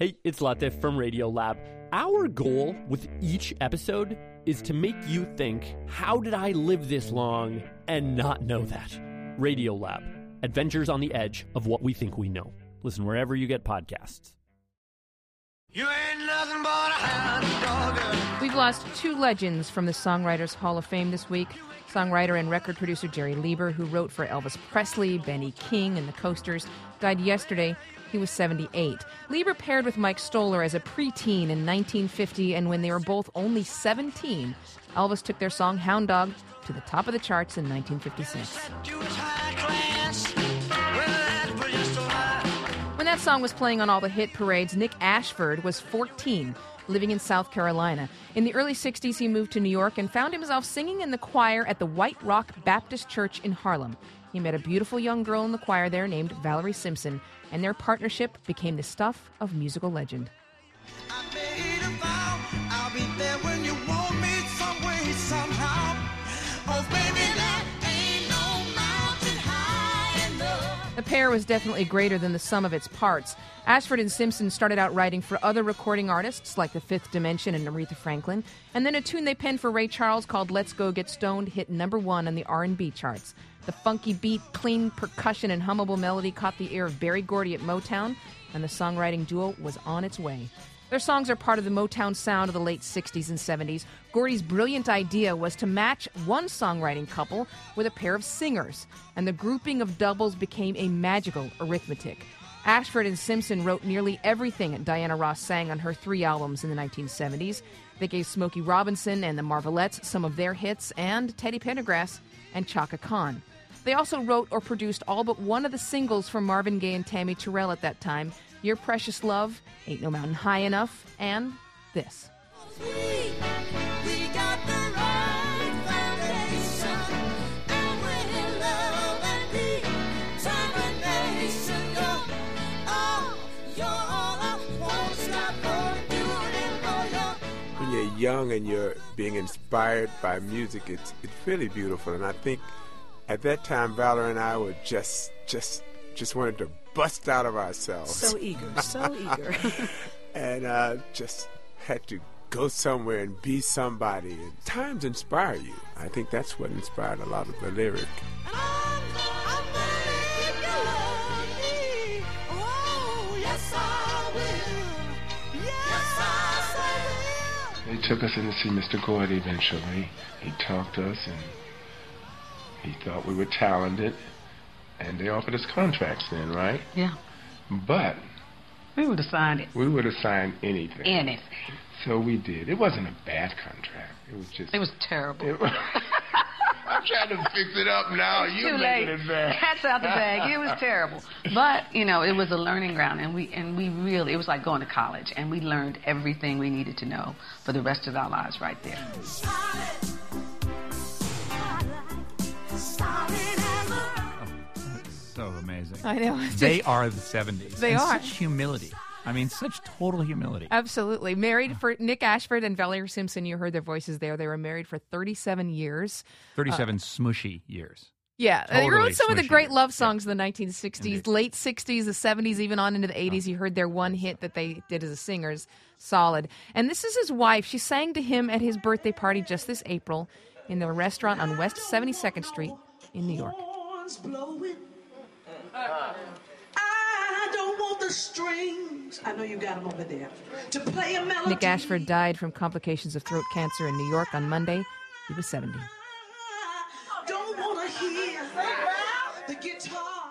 Hey, it's Latif from Radiolab. Our goal with each episode is to make you think, how did I live this long and not know that? Radiolab, adventures on the edge of what we think we know. Listen wherever you get podcasts. You ain't nothing but a hound dog. We've lost two legends from the Songwriters Hall of Fame this week. Songwriter and record producer Jerry Lieber, who wrote for Elvis Presley, Benny King, and the Coasters, died yesterday. He was 78. Lieber paired with Mike Stoller as a preteen in 1950, and when they were both only 17, Elvis took their song Hound Dog to the top of the charts in 1956. When that song was playing on all the hit parades, Nick Ashford was 14, living in South Carolina. In the early 60s, he moved to New York and found himself singing in the choir at the White Rock Baptist Church in Harlem. He met a beautiful young girl in the choir there named Valerie Simpson, and their partnership became the stuff of musical legend. I made a vow, I'll be there when you want me some way, somehow. Oh, baby, that ain't no mountain high enough. The pair was definitely greater than the sum of its parts. Ashford and Simpson started out writing for other recording artists like The Fifth Dimension and Aretha Franklin, and then a tune they penned for Ray Charles called Let's Go Get Stoned hit #1 on the R&B charts. The funky beat, clean percussion, and hummable melody caught the ear of Berry Gordy at Motown, and the songwriting duo was on its way. Their songs are part of the Motown sound of the late 60s and 70s. Gordy's brilliant idea was to match one songwriting couple with a pair of singers, and the grouping of doubles became a magical arithmetic. Ashford and Simpson wrote nearly everything Diana Ross sang on her 3 albums in the 1970s. They gave Smokey Robinson and the Marvelettes some of their hits, and Teddy Pendergrass and Chaka Khan. They also wrote or produced all but one of the singles from Marvin Gaye and Tammy Terrell at that time, Your Precious Love, Ain't No Mountain High Enough, and this. We got the right foundation, and we're love and determination. Oh, you're all I won't stop for you and for you. When you're young and you're being inspired by music, it's really beautiful. And I think at that time, Valerie and I were just wanted to bust out of ourselves. So eager. And just had to go somewhere and be somebody. And times inspire you. I think that's what inspired a lot of the lyric. I'm ready if you love me. Oh, yes, I will. Yes, I will. They took us in to see Mr. Gordy eventually. He talked to us and he thought we were talented, and they offered us contracts then, right? Yeah. But We would have signed it. we would have signed anything. Anything. So we did. It wasn't a bad contract. It was just... It was terrible. I'm trying to fix it up now. You're Too late. making it bad. Cat's out the bag. It was terrible. But, it was a learning ground, and we really, it was like going to college, and we learned everything we needed to know for the rest of our lives right there. So amazing. I know. They are the 70s. They and are. Such humility. I mean, such total humility. Absolutely. Married for Nick Ashford and Valerie Simpson. You heard their voices there. They were married for 37 years. 37 smushy years. Yeah. They Totally wrote some of the smushy. great love songs in the 1960s, Indeed. late 60s, the 70s, even on into the 80s. You heard their one hit that they did as a singers. Solid. And this is his wife. She sang to him at his birthday party just this April in the restaurant on West 72nd Street in New York. I don't want the strings. I know you got them over there. To play a melody. Nick Ashford died from complications of throat cancer in New York on Monday. He was 70. Don't want to hear the guitar.